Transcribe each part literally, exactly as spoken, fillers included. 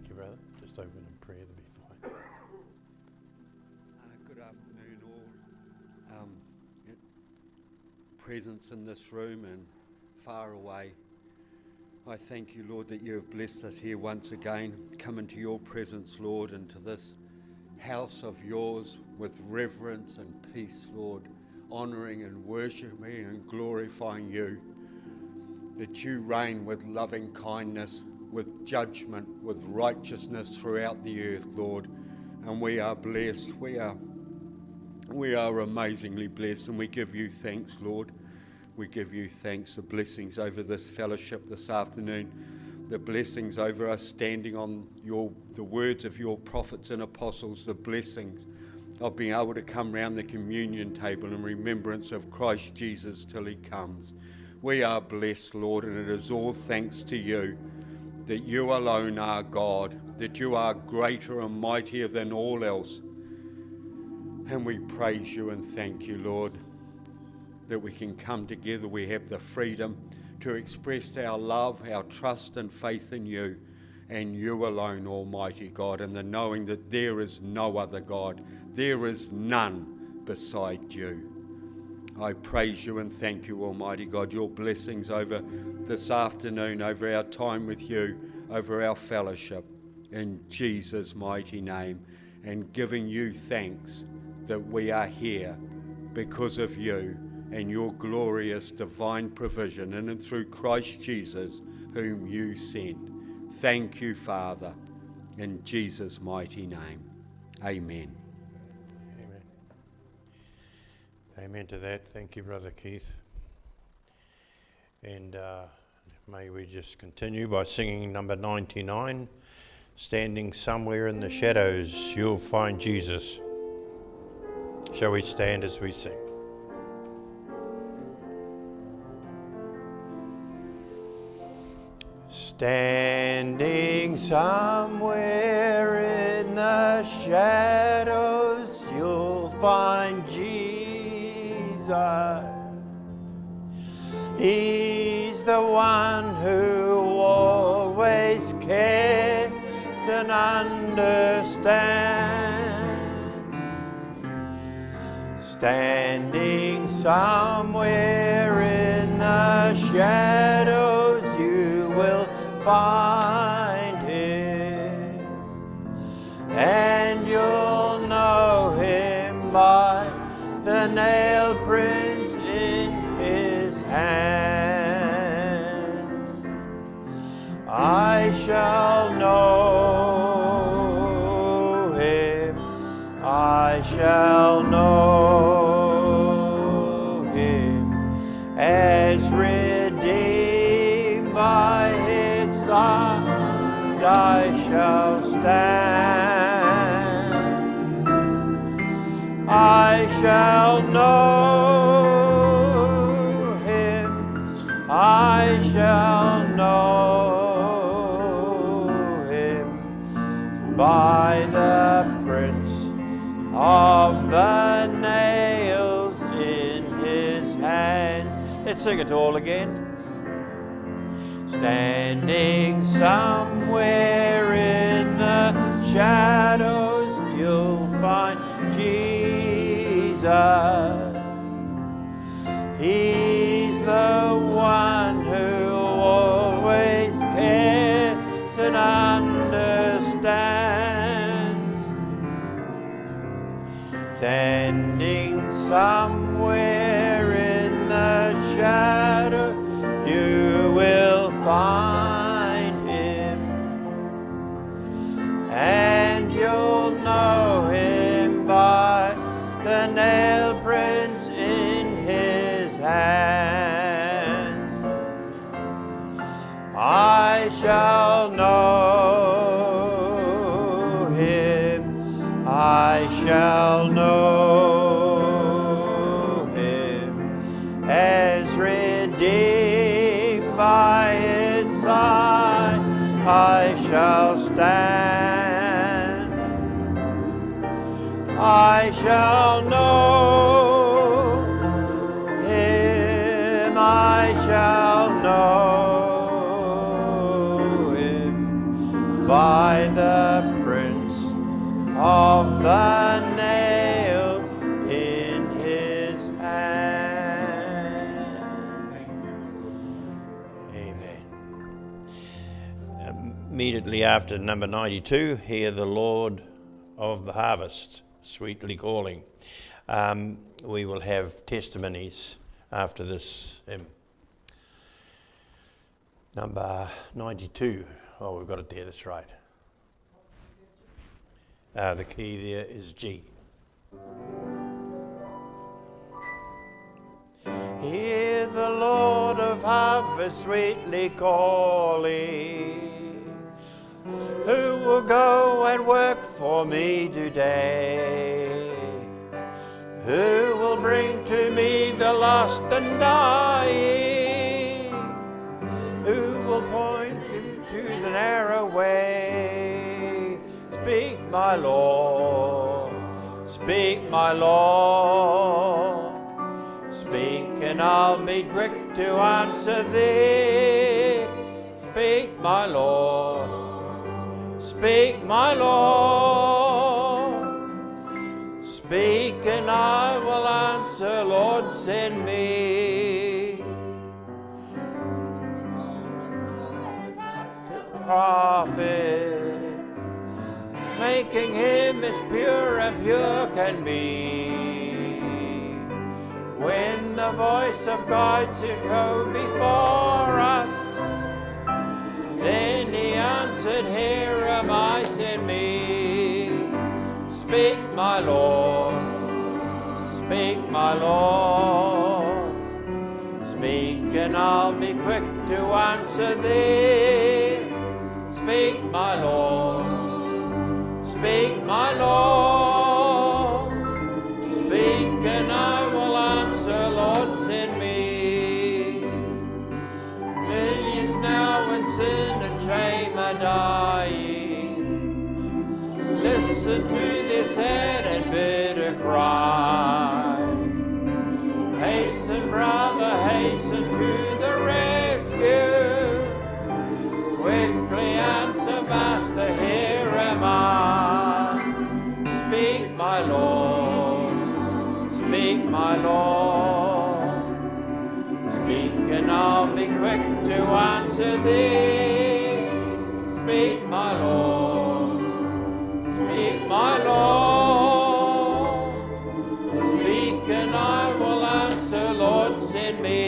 Thank you, brother. Just open in prayer to be fine. Uh, good afternoon, all. Um, presence in this room and far away. I thank you, Lord, that you have blessed us here once again. Come into your presence, Lord, into this house of yours with reverence and peace, Lord, honouring and worshipping and glorifying you. That you reign with loving kindness, with judgment, with righteousness throughout the earth, Lord. And we are blessed. We are, we are amazingly blessed, and we give you thanks, Lord. We give you thanks, the blessings over this fellowship this afternoon, the blessings over us standing on your the words of your prophets and apostles, the blessings of being able to come round the communion table in remembrance of Christ Jesus till he comes. We are blessed, Lord, and it is all thanks to you, that you alone are God, that you are greater and mightier than all else. And we praise you and thank you, Lord, that we can come together. We have the freedom to express our love, our trust and faith in you, and you alone, Almighty God, and the knowing that there is no other God, there is none beside you. I praise you and thank you, Almighty God, your blessings over this afternoon, over our time with you, over our fellowship, in Jesus' mighty name, and giving you thanks that we are here because of you and your glorious divine provision, in and through Christ Jesus, whom you sent. Thank you, Father, in Jesus' mighty name. Amen. Amen. Amen to that. Thank you, Brother Keith. And uh, may we just continue by singing number ninety-nine, Standing Somewhere in the Shadows, You'll Find Jesus. Shall we stand as we sing? Standing somewhere in the shadows, you'll find Jesus. He's the one who always cares and understands. Standing somewhere in the shadows, you will find him, and you'll know him by the nail prints in his hands. I shall know him, I shall know him, as redeemed by his side I shall stand. I shall know him, I shall know him by the prints of the nails in his hands. Let's sing it all again. Standing somewhere in the shadows, you'll find Jesus. He's the one who always cares and understands. Standing somewhere in the shadow, you will find him, and you'll know him by the nail prints in his hands. I shall know him, I shall know him, as redeemed by his side I shall stand. I shall know him, I shall know him by the of the nails in his hand. Amen. Immediately after number ninety-two, hear the Lord of the harvest, sweetly calling. Um, we will have testimonies after this hymn. Number ninety-two. Oh, we've got it there, that's right. Uh, the key there is G. Hear the Lord of harvest sweetly calling. Who will go and work for me today? Who will bring to me the lost and dying? Who will point to the narrow way? Speak, my Lord, speak, my Lord. Speak and I'll be quick to answer thee. Speak, my Lord, speak, my Lord. Speak and I will answer, Lord, send me. Prophet, making him as pure as pure can be. When the voice of God should go before us, then he answered, here am I, send me. Speak, my Lord, speak, my Lord. Speak and I'll be quick to answer thee. Speak, my Lord, speak, my Lord. Speak and I will answer, Lord, send me. Millions now in sin and shame are dying. Listen to their sad and bitter cry. Hasten, brother, hasten to the rescue. Quickly answer, Master, here am I. Speak, my Lord, speak, my Lord. Speak and I'll be quick to answer thee. Speak, my Lord, speak, my Lord. Speak and I will answer, Lord, send me.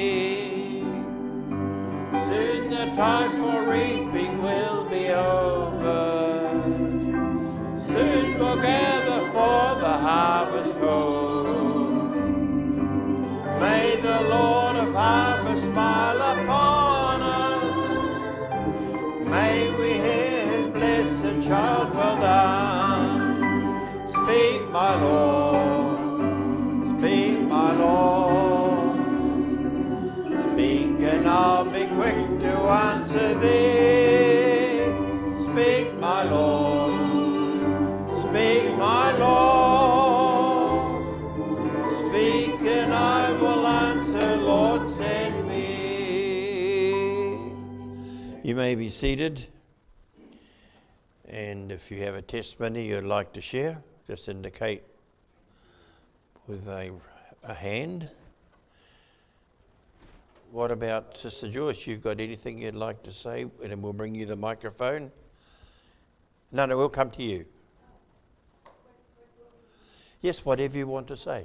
Soon the time for reaping will be over. Soon we'll gather for the harvest home. May the Lord of harvest smile upon us. May we hear his blessed child, well done. Speak, my Lord, speak, my Lord. Speak and I'll be quick to answer thee. Speak, my Lord, speak, my Lord. Speak and I will answer, Lord, send me. You may be seated. And if you have a testimony you'd like to share, just indicate with a, a hand. What about Sister Joyce? You've got anything you'd like to say? And then we'll bring you the microphone. No, no, we'll come to you. Yes, whatever you want to say.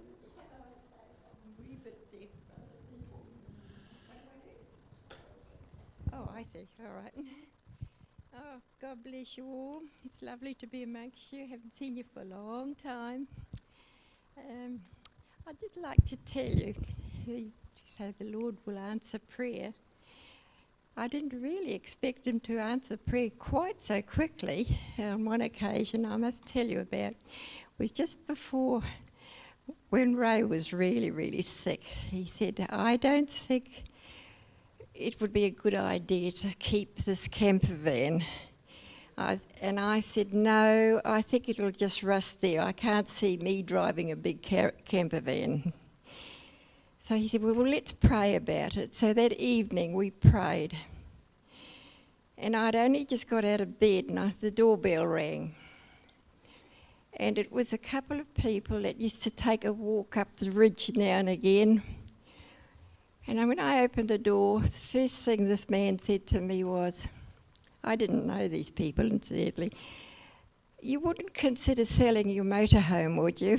Oh, I see. All right. Oh, God bless you all. It's lovely to be amongst you. Haven't seen you for a long time. Um, I'd just like to tell you, you say the Lord will answer prayer. I didn't really expect him to answer prayer quite so quickly. On one occasion, I must tell you about, it was just before when Ray was really, really sick. He said, I don't think it would be a good idea to keep this camper van. I, and I said, no, I think it'll just rust there. I can't see me driving a big car- camper van. So he said, well, well, let's pray about it. So that evening we prayed. And I'd only just got out of bed and I, the doorbell rang. And it was a couple of people that used to take a walk up the ridge now and again. And when I opened the door, the first thing this man said to me was, I didn't know these people, incidentally, "You wouldn't consider selling your motorhome, would you?"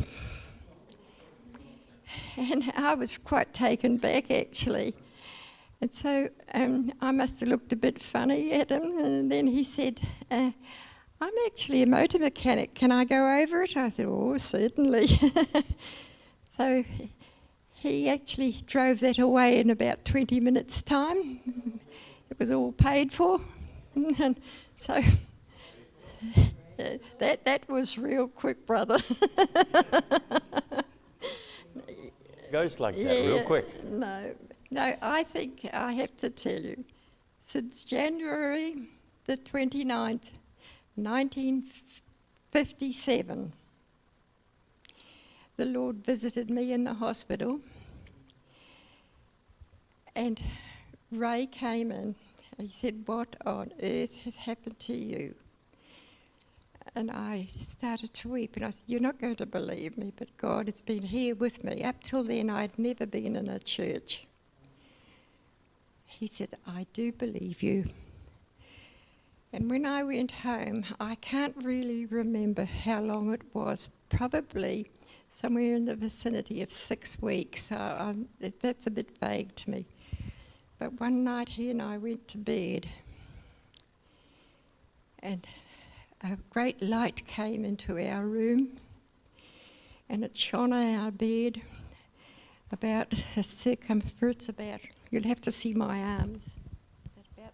And I was quite taken back, actually. And so um, I must have looked a bit funny at him. And then he said, uh, "I'm actually a motor mechanic. Can I go over it?" I said, "Oh, certainly." So he actually drove that away in about twenty minutes' time. It was all paid for. And so that that was real quick, brother. Goes like that, Yeah, real quick. No, no, I think I have to tell you, since January the twenty-ninth, nineteen fifty-seven, the Lord visited me in the hospital, and Ray came in. He said, "What on earth has happened to you?" And I started to weep, and I said, "You're not going to believe me, but God has been here with me." Up till then, I'd never been in a church. He said, "I do believe you." And when I went home, I can't really remember how long it was, probably somewhere in the vicinity of six weeks. So um, that's a bit vague to me. But one night he and I went to bed, and a great light came into our room, and it shone on our bed about a circumference about, you'll have to see my arms, about,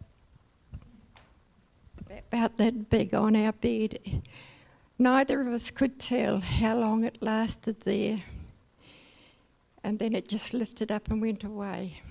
about that big on our bed. Neither of us could tell how long it lasted there, and then it just lifted up and went away.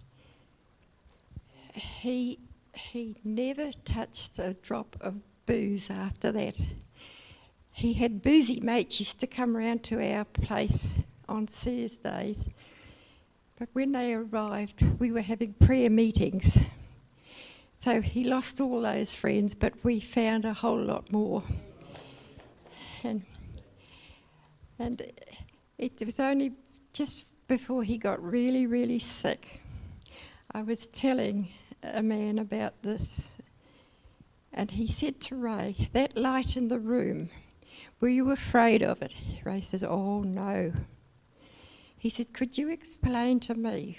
He, he never touched a drop of booze after that. He had boozy mates used to come round to our place on Thursdays, but when they arrived, we were having prayer meetings. So he lost all those friends, but we found a whole lot more. And, and it was only just before he got really, really sick, I was telling a man about this, and he said to Ray, "That light in the room, were you afraid of it?" Ray says, "Oh, no." He said, "Could you explain to me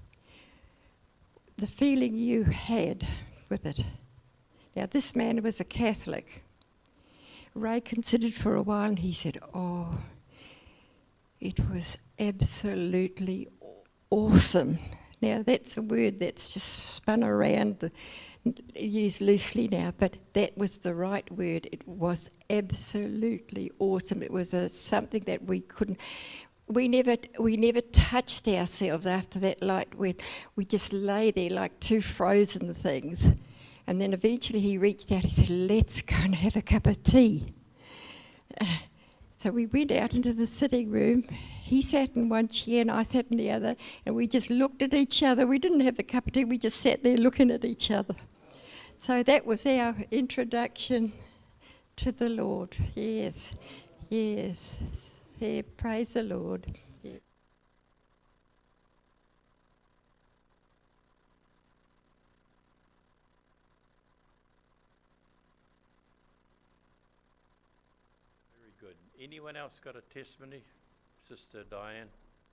the feeling you had with it?" Now, this man was a Catholic. Ray considered for a while, and he said, "Oh, it was absolutely awesome." Now, that's a word that's just spun around, the, used loosely now, but that was the right word. It was absolutely awesome. It was a, something that we couldn't, we never we never touched ourselves after that light went. We just lay there like two frozen things. And then eventually he reached out, he said, "Let's go and have a cup of tea." Uh, so we went out into the sitting room. He sat in one chair and I sat in the other, and we just looked at each other. We didn't have the cup of tea, we just sat there looking at each other. So that was our introduction to the Lord. Yes, yes. Yeah, praise the Lord. Yeah. Very good. Anyone else got a testimony? Sister Diane.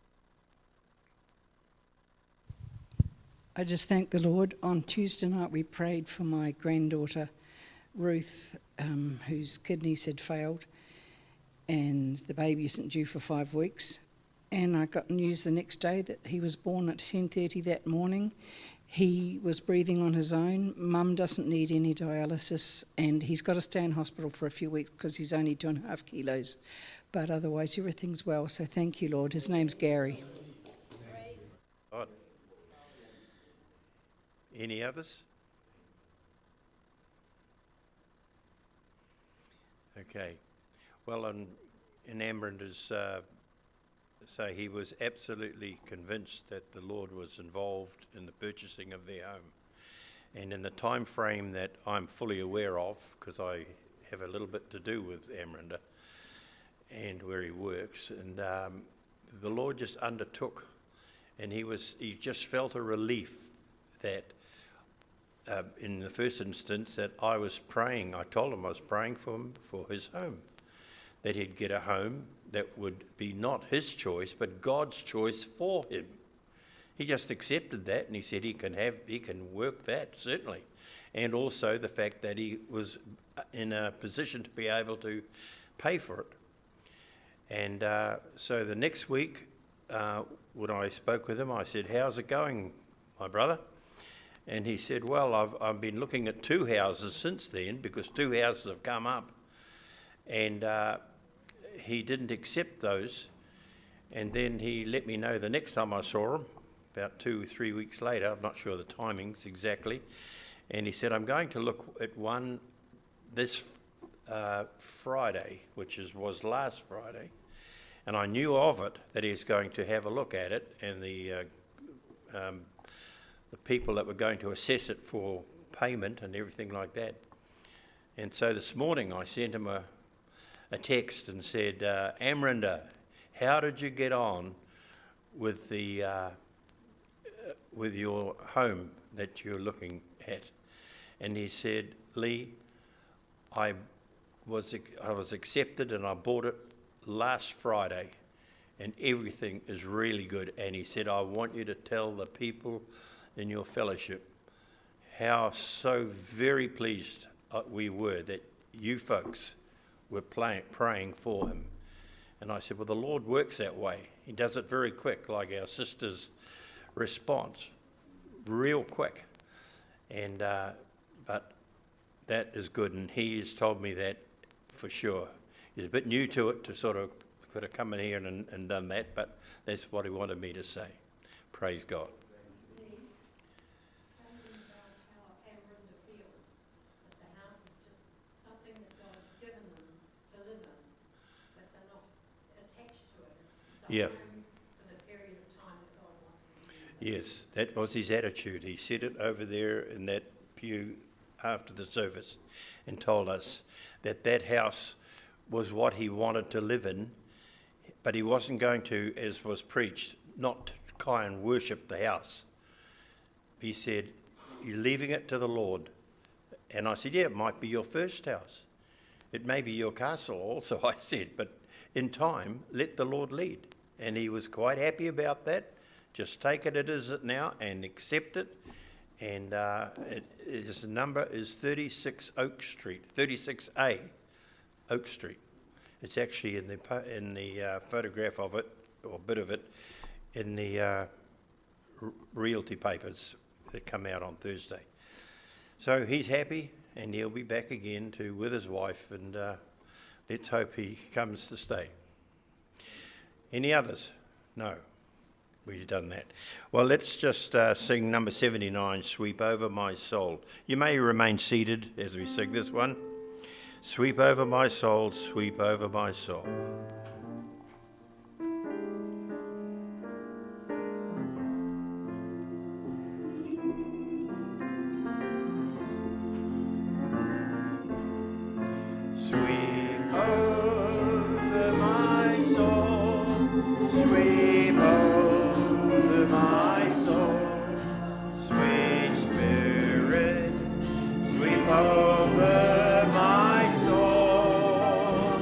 I just thank the Lord. On Tuesday night we prayed for my granddaughter Ruth, um, whose kidneys had failed, and the baby isn't due for five weeks. And I got news the next day that he was born at ten thirty that morning. He was breathing on his own. Mum doesn't need any dialysis, and he's got to stay in hospital for a few weeks because he's only two and a half kilos. But otherwise everything's well, so thank you, Lord. His name's Gary. God. Any others? Okay. Well, in, in Amerinda's uh, say he was absolutely convinced that the Lord was involved in the purchasing of their home. And in the time frame that I'm fully aware of, because I have a little bit to do with Amerinda, and where he works. And um, the Lord just undertook, and he was he just felt a relief that uh, in the first instance that I was praying. I told him I was praying for him for his home, that he'd get a home that would be not his choice but God's choice for him. He just accepted that, and he said he can have he can work that, certainly. And also the fact that he was in a position to be able to pay for it. And uh, so the next week, uh, when I spoke with him, I said, "How's it going, my brother?" And he said, "Well, I've, I've been looking at two houses since then, because two houses have come up." And uh, he didn't accept those. And then he let me know the next time I saw him, about two or three weeks later, I'm not sure the timings exactly, and he said, "I'm going to look at one this uh, Friday," which is, was last Friday, and I knew of it, that he was going to have a look at it, and the uh, um, the people that were going to assess it for payment and everything like that. And so this morning I sent him a, a text and said, uh, "Amrinda, how did you get on with the uh, with your home that you're looking at?" And he said, "Lee, I was I was accepted and I bought it last Friday, and everything is really good." And he said, "I want you to tell the people in your fellowship how so very pleased we were that you folks were play, praying for him." And I said, "Well, the Lord works that way. He does it very quick, like our sister's response, real quick." And uh, but that is good, and he has told me that for sure. He's a bit new to it, to sort of could have come in here and, and done that, but that's what he wanted me to say. Praise God. Yeah. Yes, that was his attitude. He said it over there in that pew after the service and told us that that house was what he wanted to live in, but he wasn't going to, as was preached, not try and worship the house. He said, "You're leaving it to the Lord." And I said, "Yeah, it might be your first house. It may be your castle also," I said, "but in time, let the Lord lead." And he was quite happy about that. Just take it as it now and accept it. And uh, it, his number is thirty-six Oak Street, thirty-six A Oak Street. It's actually in the in the uh, photograph of it, or a bit of it, in the uh, r- realty papers that come out on Thursday. So he's happy, and he'll be back again to with his wife, and uh, let's hope he comes to stay. Any others? No. We've done that. Well, let's just uh, sing number seventy-nine, "Sweep Over My Soul." You may remain seated as we sing this one. Sweep over my soul, sweep over my soul. Sweep over my soul, sweep over my soul, sweet Spirit, sweep over my soul.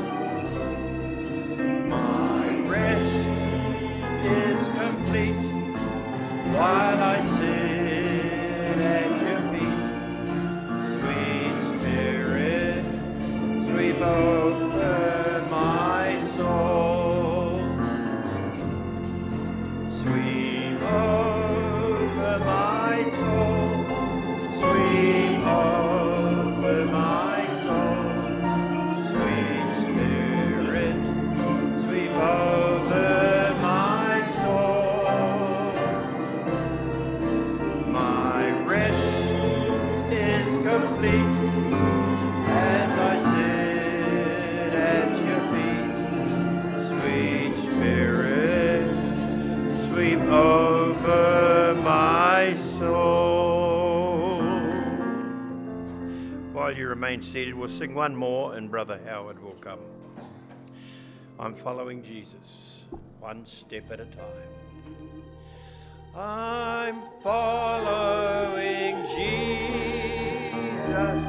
My rest is complete while I sit at your feet. Sweet Spirit, sweep over my soul. Sweep over my soul, sweep over my soul, sweet Spirit, sweep over my soul. My rest is complete as I sit at your feet. Sweet Spirit, sweep over my soul. While you remain seated, we'll sing one more and Brother Howard will come. I'm following Jesus, one step at a time. I'm following Jesus,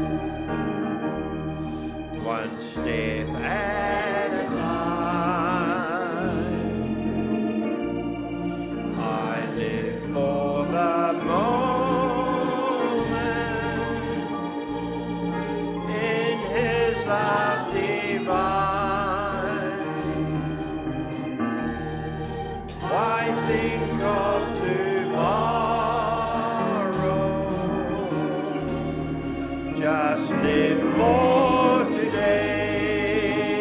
one step at a time. I live for the moment in His love divine. Why think of tomorrow? Just live for today.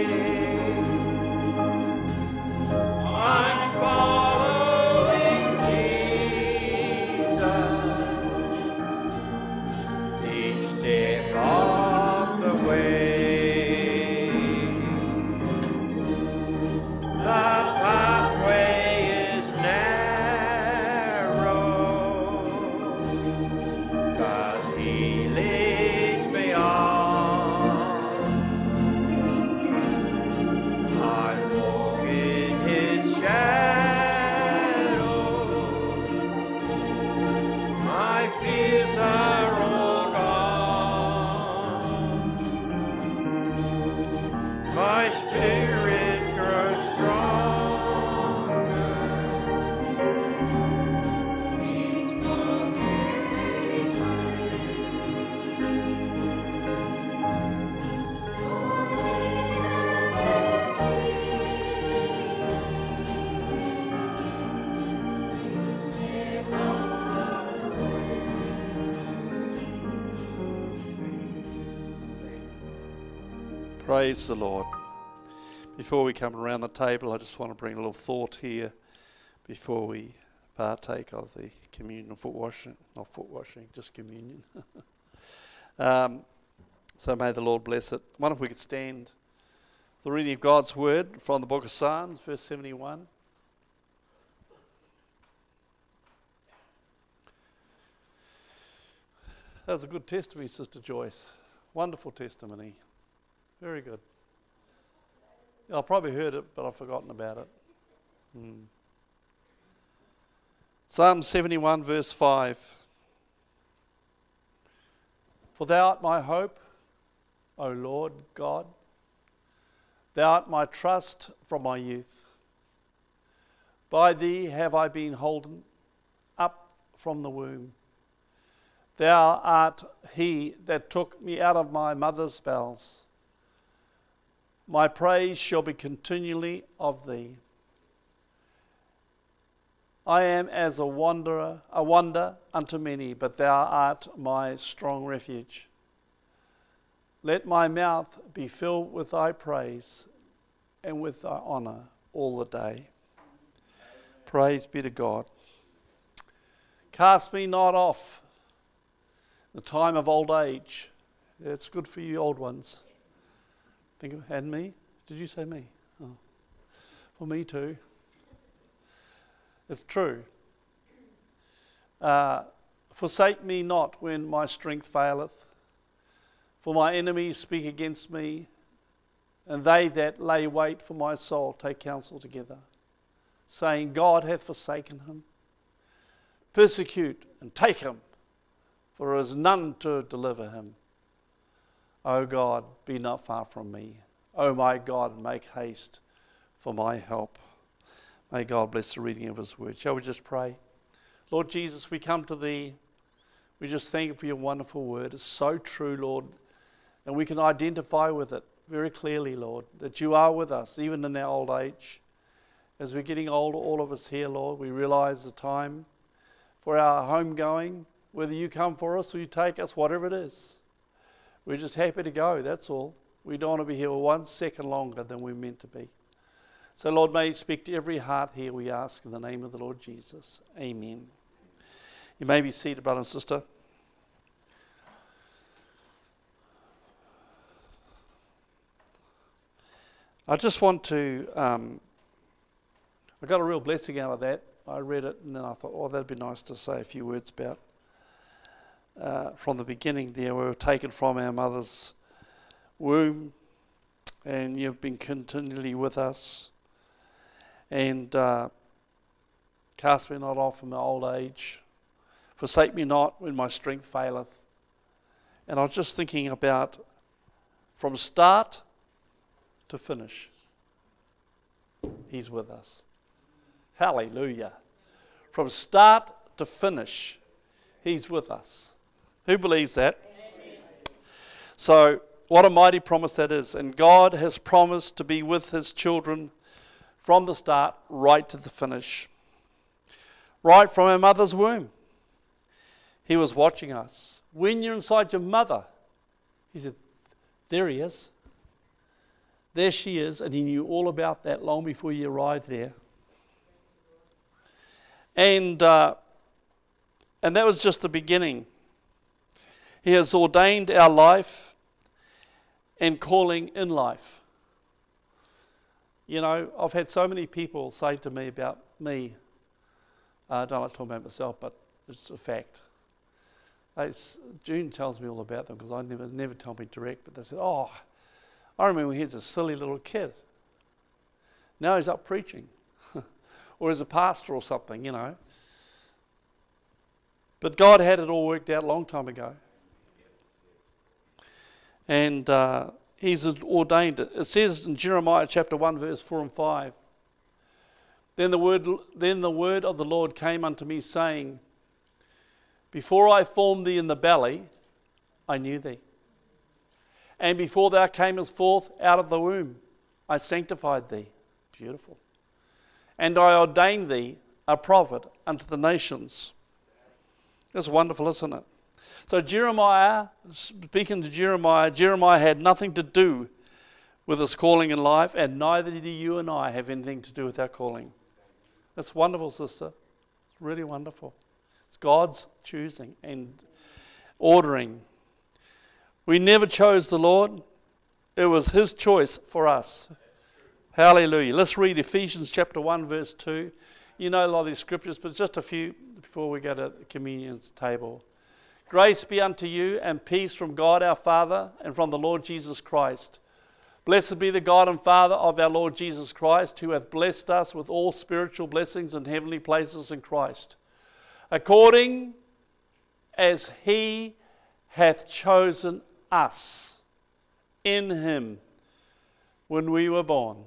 I'm following Jesus each step of the way. The pathway is narrow, but He leads me on. I walk in His shadow. My fears are all gone. My spirit grows stronger. Each Praise the Lord. Before we come around the table, I just want to bring a little thought here before we partake of the communion foot washing, not foot washing, just communion. um, so may the Lord bless it. I wonder if we could stand for the reading of God's word from the book of Psalms, verse seventy-one. That was a good testimony, Sister Joyce. Wonderful testimony. Very good. I probably heard it, but I've forgotten about it. Hmm. Psalm seventy-one, verse five. For thou art my hope, O Lord God. Thou art my trust from my youth. By thee have I been holden up from the womb. Thou art he that took me out of my mother's bowels. My praise shall be continually of thee. I am as a wanderer, a wonder unto many, but thou art my strong refuge. Let my mouth be filled with thy praise and with thy honour all the day. Praise be to God. Cast me not off the time of old age. That's good for you old ones. Think of, and me? Did you say me? Oh. For me too. It's true. Uh, Forsake me not when my strength faileth, for my enemies speak against me, and they that lay wait for my soul take counsel together, saying, God hath forsaken him. Persecute and take him, for there is none to deliver him. O God, be not far from me. O my God, make haste for my help. May God bless the reading of his word. Shall we just pray? Lord Jesus, we come to thee. We just thank you for your wonderful word. It's so true, Lord, and we can identify with it very clearly, Lord, that you are with us, even in our old age. As we're getting older, all of us here, Lord, we realize the time for our homegoing, whether you come for us or you take us, whatever it is. We're just happy to go, that's all. We don't want to be here one second longer than we're meant to be. So, Lord, may you speak to every heart here, we ask, in the name of the Lord Jesus. Amen. You may be seated, brother and sister. I just want to, um, I got a real blessing out of that. I read it and then I thought, oh, that'd be nice to say a few words about. Uh, from the beginning there, we were taken from our mother's womb, and you've been continually with us. And uh, cast me not off in my old age. Forsake me not when my strength faileth. And I was just thinking about from start to finish, He's with us. Hallelujah. From start to finish, He's with us. Who believes that? Amen. So, what a mighty promise that is. And God has promised to be with His children from the start right to the finish. Right from our mother's womb. He was watching us. When you're inside your mother, He said, there He is. There she is, and He knew all about that long before you arrived there. And uh, and that was just the beginning. He has ordained our life and calling in life. You know, I've had so many people say to me about me, uh, I don't like talking about myself, but it's a fact. They, June tells me all about them because I never never tell me direct, but they said, oh, I remember when he was a silly little kid. Now he's up preaching. Or as a pastor or something, you know. But God had it all worked out a long time ago. And uh, He's ordained it. It says in Jeremiah chapter one, verse four and five, Then the word, then the word of the Lord came unto me, saying, Before I formed thee in the belly, I knew thee. And before thou camest forth out of the womb, I sanctified thee. Beautiful. And I ordained thee a prophet unto the nations. That's wonderful, isn't it? So Jeremiah, speaking to Jeremiah, Jeremiah had nothing to do with his calling in life, and neither do you and I have anything to do with our calling. That's wonderful, sister. It's really wonderful. It's God's choosing and ordering. We never chose the Lord. It was His choice for us. Hallelujah. Let's read Ephesians chapter one, verse two. You know a lot of these scriptures, but just a few before we go to the communion's table. Grace be unto you and peace from God our Father and from the Lord Jesus Christ. Blessed be the God and Father of our Lord Jesus Christ, who hath blessed us with all spiritual blessings in heavenly places in Christ, according as He hath chosen us in Him when we were born.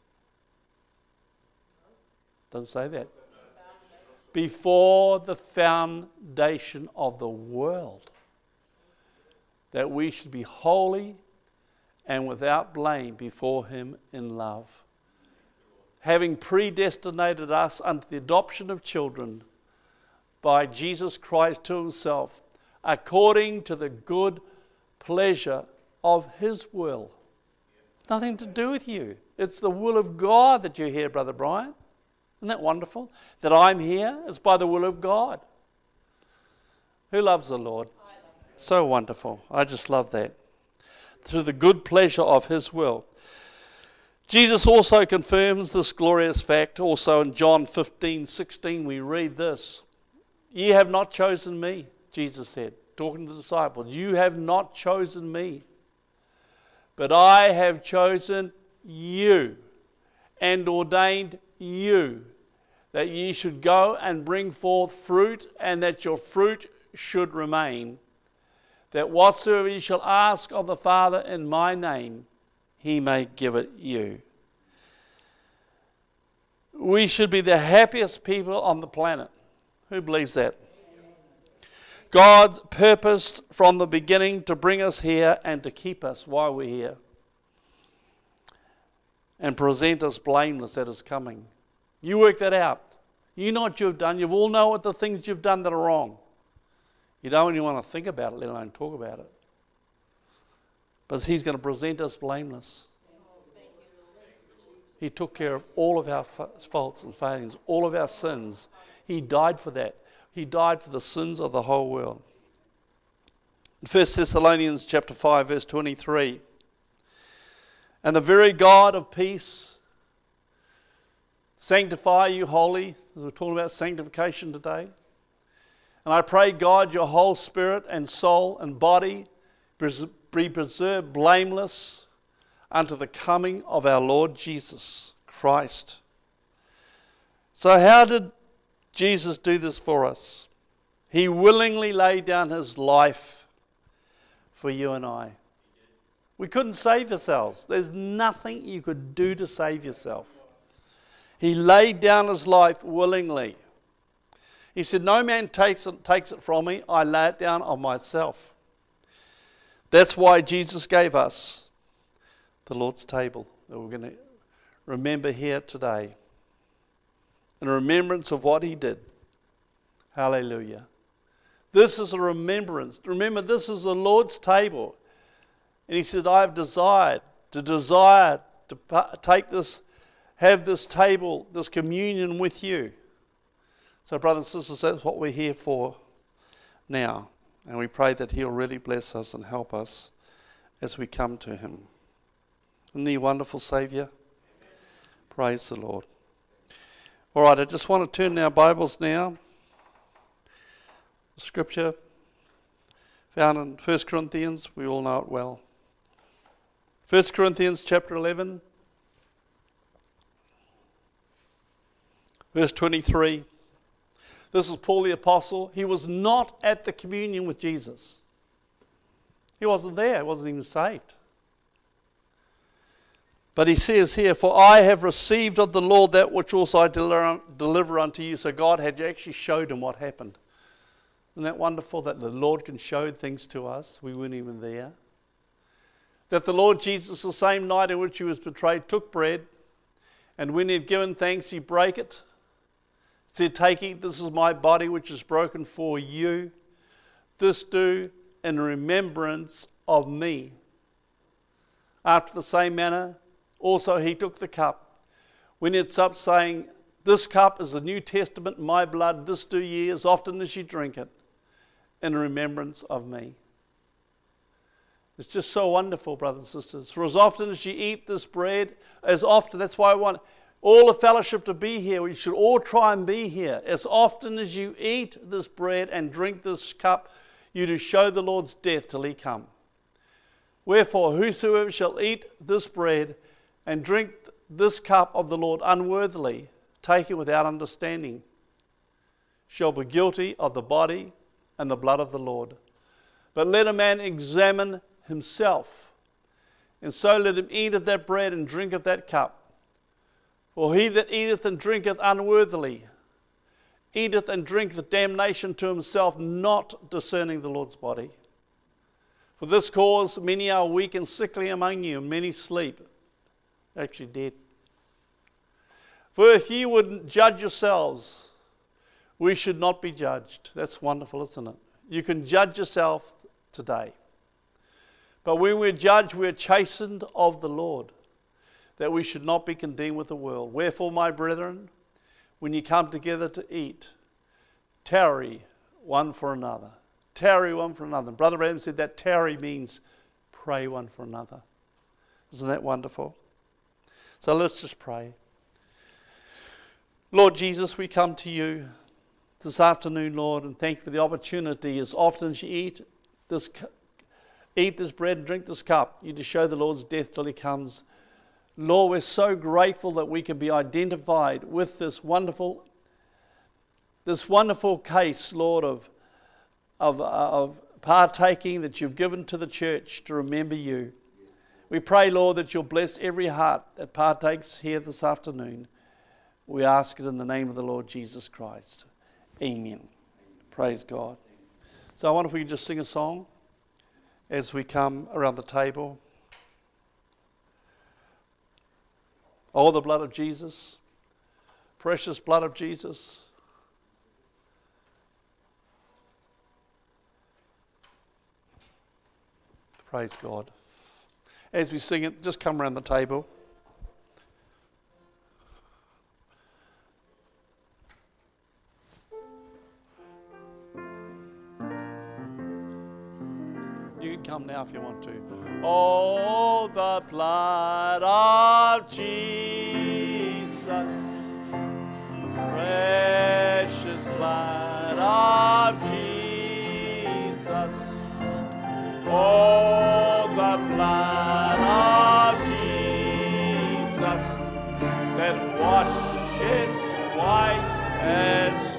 Doesn't say that. Before the foundation of the world, that we should be holy and without blame before Him in love, having predestinated us unto the adoption of children by Jesus Christ to Himself, according to the good pleasure of His will. Nothing to do with you. It's the will of God that you're here, Brother Brian. Isn't that wonderful? That I'm here is by the will of God. Who loves the Lord? So wonderful. I just love that. Through the good pleasure of His will. Jesus also confirms this glorious fact. Also in John fifteen sixteen we read this. Ye have not chosen me, Jesus said, talking to the disciples. You have not chosen me, but I have chosen you and ordained you, that ye should go and bring forth fruit, and that your fruit should remain, that whatsoever ye shall ask of the Father in my name, He may give it you. We should be the happiest people on the planet. Who believes that? God purposed from the beginning to bring us here and to keep us while we're here, and present us blameless at His coming. You work that out. You know what you've done. You all know what the things you've done that are wrong. You don't even want to think about it, let alone talk about it. But He's going to present us blameless. He took care of all of our faults and failings, all of our sins. He died for that. He died for the sins of the whole world. In First Thessalonians chapter five, verse twenty-three, and the very God of peace sanctify you wholly, as we're talking about sanctification today. And I pray, God, your whole spirit and soul and body be preserved blameless unto the coming of our Lord Jesus Christ. So how did Jesus do this for us? He willingly laid down his life for you and I. We couldn't save ourselves. There's nothing you could do to save yourself. He laid down his life willingly. He said, no man takes it, takes it from me. I lay it down of myself. That's why Jesus gave us the Lord's table that we're going to remember here today. In remembrance of what he did. Hallelujah. This is a remembrance. Remember, this is the Lord's table. And he says, I have desired, to desire to take this, have this table, this communion with you. So brothers and sisters, that's what we're here for now. And we pray that he'll really bless us and help us as we come to him. Isn't he a wonderful Saviour? Praise the Lord. All right, I just want to turn our Bibles now. The scripture found in First Corinthians, we all know it well. First Corinthians chapter eleven, verse twenty-three. This is Paul the Apostle. He was not at the communion with Jesus. He wasn't there. He wasn't even saved. But he says here, for I have received of the Lord that which also I deliver unto you. So God had actually showed him what happened. Isn't that wonderful that the Lord can show things to us? We weren't even there. That the Lord Jesus, the same night in which he was betrayed, took bread, and when he had given thanks, he brake it. He said, take, eat, this is my body which is broken for you. This do in remembrance of me. After the same manner, also he took the cup, when he had supped, saying, this cup is the New Testament in my blood. This do ye as often as ye drink it, in remembrance of me. It's just so wonderful, brothers and sisters. For as often as you eat this bread, as often, that's why I want all the fellowship to be here. We should all try and be here. As often as you eat this bread and drink this cup, you do show the Lord's death till he come. Wherefore, whosoever shall eat this bread and drink this cup of the Lord unworthily, take it without understanding, shall be guilty of the body and the blood of the Lord. But let a man examine himself, and so let him eat of that bread and drink of that cup. For he that eateth and drinketh unworthily eateth and drinketh damnation to himself, not discerning the Lord's body. For this cause many are weak and sickly among you, and many sleep, actually dead. For if ye would judge yourselves, we should not be judged. That's wonderful, isn't it? You can judge yourself today. But when we're judged, we're chastened of the Lord, that we should not be condemned with the world. Wherefore, my brethren, when you come together to eat, tarry one for another. Tarry one for another. And Brother Adam said that tarry means pray one for another. Isn't that wonderful? So let's just pray. Lord Jesus, we come to you this afternoon, Lord, and thank you for the opportunity. As often as you eat this, eat this bread and drink this cup, you to show the Lord's death till he comes. Lord, we're so grateful that we can be identified with this wonderful, this wonderful case, Lord, of, of, of partaking that you've given to the church to remember you. We pray, Lord, that you'll bless every heart that partakes here this afternoon. We ask it in the name of the Lord Jesus Christ. Amen. Praise God. So I wonder if we could just sing a song as we come around the table. Oh, the blood of Jesus, precious blood of Jesus. Praise God. As we sing it, just come around the table. You can come now if you want to. Oh, the blood of Jesus, precious blood of Jesus. Oh, the blood of Jesus. that washes white as